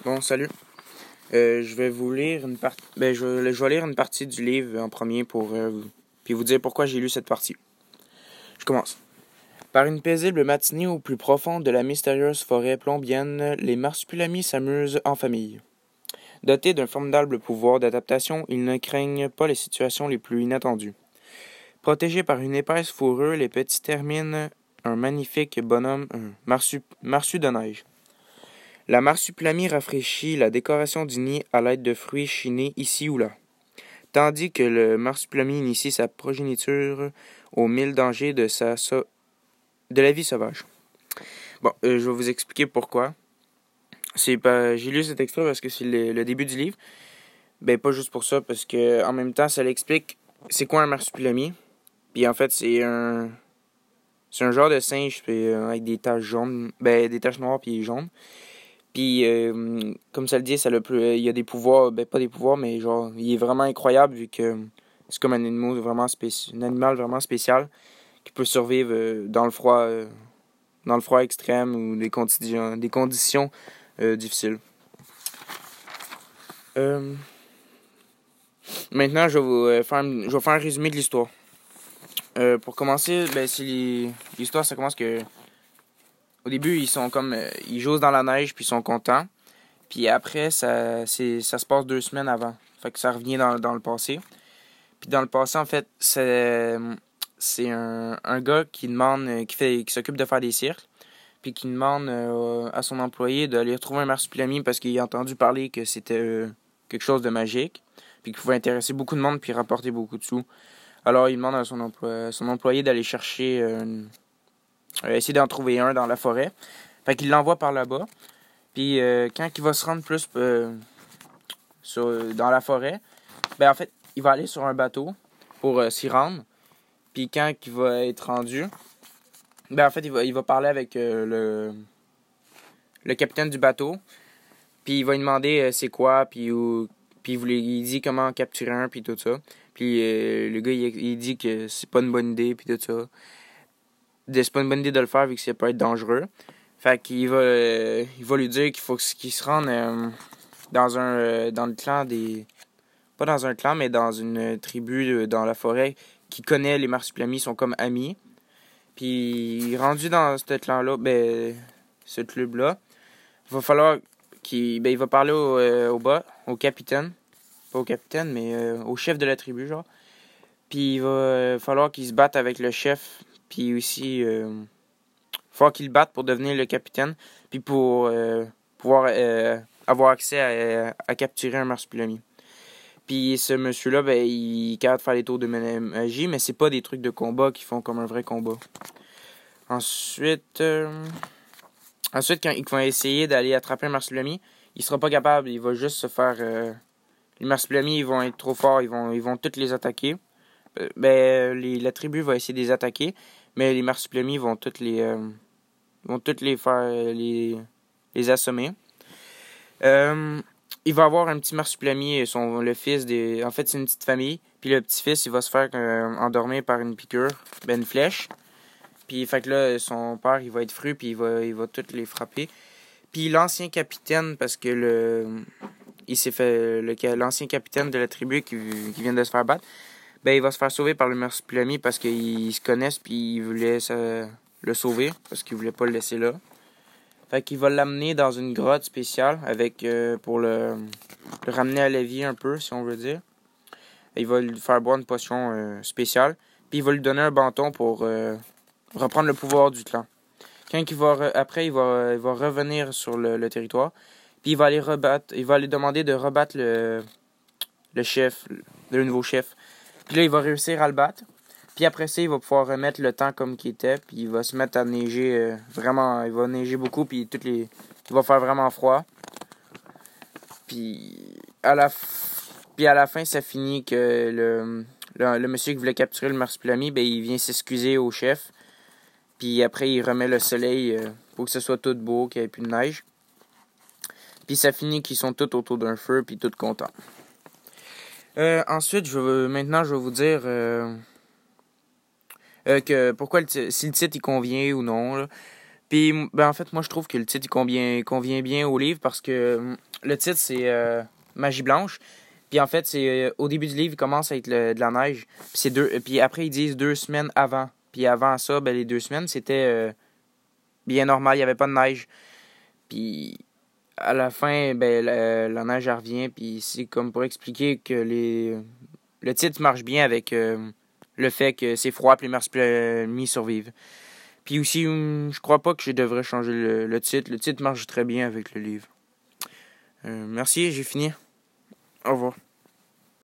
Bon, salut. Je vais vous lire une partie. Je vais lire une partie du livre en premier puis vous dire pourquoi j'ai lu cette partie. Je commence. Par une paisible matinée au plus profond de la mystérieuse forêt plombienne, les marsupilami s'amusent en famille. Dotés d'un formidable pouvoir d'adaptation, ils ne craignent pas les situations les plus inattendues. Protégés par une épaisse fourrure, les petits terminent un magnifique bonhomme, un marsu de neige. La marsupilami rafraîchit la décoration du nid à l'aide de fruits chinés ici ou là, tandis que le marsupilami initie sa progéniture aux mille dangers de la vie sauvage. Bon, je vais vous expliquer pourquoi. J'ai lu cet extrait parce que c'est le début du livre. Ben, pas juste pour ça, parce que en même temps, ça l'explique c'est quoi un marsupilami. Puis en fait, c'est un genre de singe avec des taches jaunes, des taches noires puis jaunes. Puis, comme ça le dit, il y a des pouvoirs, pas des pouvoirs, mais genre, il est vraiment incroyable vu que c'est comme un animal vraiment spécial qui peut survivre dans le froid extrême ou des conditions difficiles. Maintenant, je vais faire un résumé de l'histoire. Pour commencer, l'histoire, ça commence que au début, ils jouent dans la neige puis ils sont contents. Puis après, ça se passe 2 semaines avant. Fait que ça revient dans le passé. Puis dans le passé, en fait, c'est un gars qui demande, qui s'occupe de faire des cirques. Puis qui demande à son employé d'aller retrouver un marsupilami parce qu'il a entendu parler que c'était quelque chose de magique. Puis qu'il pouvait intéresser beaucoup de monde puis rapporter beaucoup de sous. Alors il demande à son employé d'aller chercher, essayer d'en trouver un dans la forêt. Fait qu'il l'envoie par là-bas. Puis quand il va se rendre plus dans la forêt, en fait, il va aller sur un bateau pour s'y rendre. Puis quand il va être rendu, en fait, il va parler avec le capitaine du bateau. Puis il va lui demander c'est quoi, puis il dit comment capturer un, puis tout ça. Puis le gars, il dit que c'est pas une bonne idée, puis tout ça. C'est pas une bonne idée de le faire vu que ça peut être dangereux. Fait qu'il va lui dire qu'il faut qu'il se rende dans le clan des... Pas dans un clan, mais dans une tribu dans la forêt qui connaît les marsupilami, sont comme amis. Puis rendu dans ce clan-là, ce club-là, il va falloir il va parler au capitaine. Pas au capitaine, mais au chef de la tribu, genre. Puis il va falloir qu'il se batte avec le chef. Puis aussi, il va falloir qu'il le batte pour devenir le capitaine. Puis pour pouvoir avoir accès à capturer un marsupilami. Puis ce monsieur-là, il est capable de faire des tours de magie, mais c'est pas des trucs de combat qui font comme un vrai combat. Ensuite, quand il va essayer d'aller attraper un marsupilami, il sera pas capable. Il va juste se faire... les marsupilami, ils vont être trop forts. Ils vont tous les attaquer. La tribu va essayer de les attaquer, mais les marsupilami vont toutes les faire... les assommer. Il va avoir un petit marsupilami, le fils des... En fait, c'est une petite famille. Puis le petit-fils, il va se faire endormir par une piqûre, une flèche. Puis fait que là, son père, il va être fru, puis il va toutes les frapper. Puis l'ancien capitaine, parce que il s'est fait... l'ancien capitaine de la tribu qui vient de se faire battre, il va se faire sauver par le marsupilami parce qu'ils se connaissent, puis il voulait le sauver, parce qu'il voulait pas le laisser là. Fait qu'il va l'amener dans une grotte spéciale pour le ramener à la vie un peu, si on veut dire. Il va lui faire boire une potion spéciale. Puis il va lui donner un bâton pour reprendre le pouvoir du clan. Quand après, il va revenir sur le territoire. Puis il va aller demander de rebattre le chef, le nouveau chef. Puis là, il va réussir à le battre. Puis après ça, il va pouvoir remettre le temps comme qu'il était. Puis il va se mettre à neiger vraiment. Il va neiger beaucoup. Puis il va faire vraiment froid. Puis à la fin, ça finit que le monsieur qui voulait capturer le marsupilami, il vient s'excuser au chef. Puis après, il remet le soleil pour que ce soit tout beau, qu'il n'y ait plus de neige. Puis ça finit qu'ils sont tous autour d'un feu, puis tous contents. Ensuite, maintenant, je vais vous dire... que pourquoi si le titre il convient ou non. Là. Puis, ben, en fait, moi, je trouve que le titre convient bien au livre parce que le titre, c'est Magie Blanche. Puis, en fait, c'est au début du livre, il commence à être de la neige. Puis après, ils disent 2 semaines avant. Puis avant ça, ben, les 2 semaines, c'était bien normal, il n'y avait pas de neige. Puis à la fin, ben, la neige elle revient. Puis c'est comme pour expliquer que le titre marche bien avec le fait que c'est froid puis les marsupials survivent. Puis aussi, je crois pas que je devrais changer le titre. Le titre marche très bien avec le livre. Merci, j'ai fini. Au revoir.